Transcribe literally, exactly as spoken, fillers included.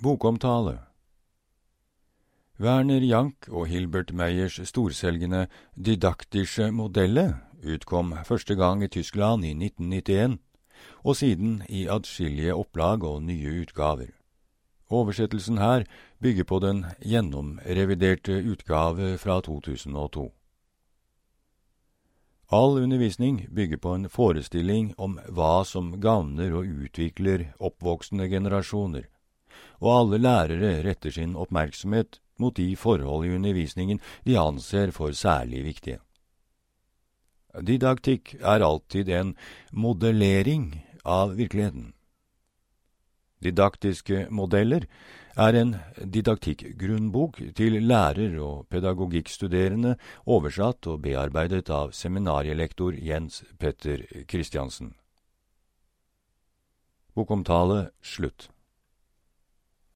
Bokomtale. Werner Jank og Hilbert Meyers storselgende didaktische modelle utkom første gang i Tyskland i nitten nittien, og siden i adskillige opplag og nye utgaver. Oversettelsen her bygger på den gjennomreviderte utgave fra to tusen og to. All undervisning bygger på en forestilling om hva som gagner og utvikler oppvoksende generasjoner, og alle lærere retter sin oppmerksomhet mot de forhold i undervisningen de anser for særlig viktige. Didaktikk er alltid en modellering av virkeligheten. Didaktiske modeller er en didaktikkgrunnbok til lærer- og pedagogikkstuderende, oversatt og bearbeidet av seminarielektor Jens Petter Christiansen. Bokomtale slutt.